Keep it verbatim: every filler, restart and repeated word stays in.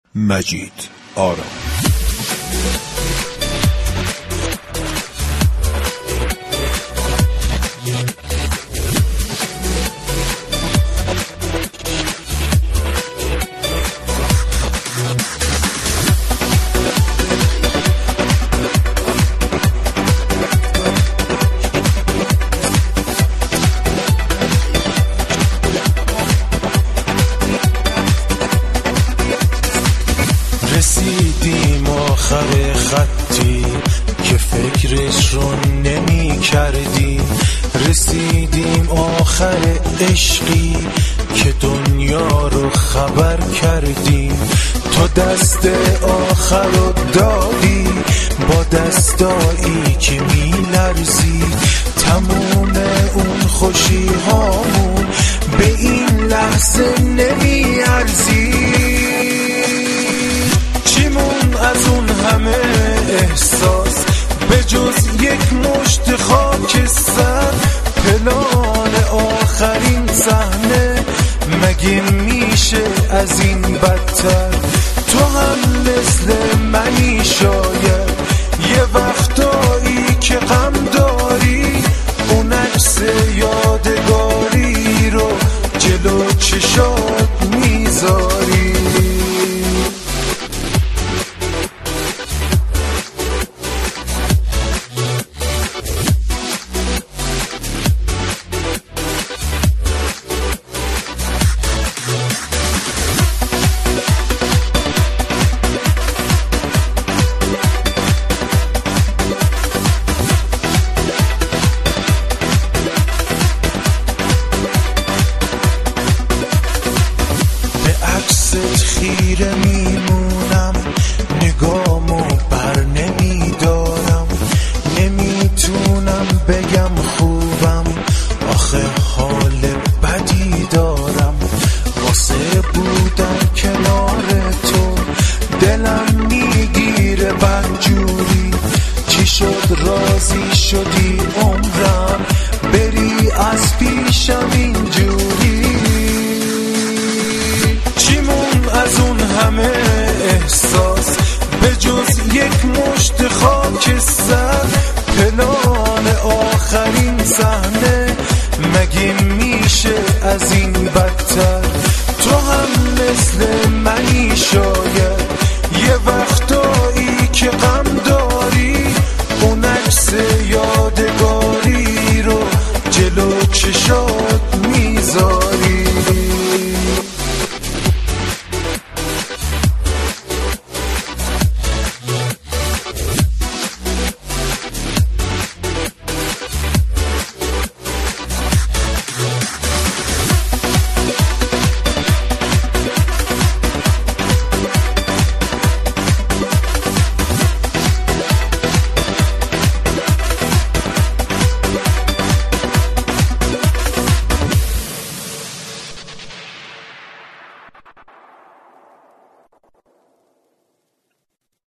مجید آرام. رسیدیم آخر خطی که فکرش رو نمی کردیم، رسیدیم آخر عشقی که دنیا رو خبر کردیم. تو دست آخر رو دادی با دستایی که می لرزید، تموم اون خوشی هامون به این لحظه نمی ارزید. از اون همه احساس به جز یک مشت خاک سر، پلان آخرین صحنه مگه میشه از این بد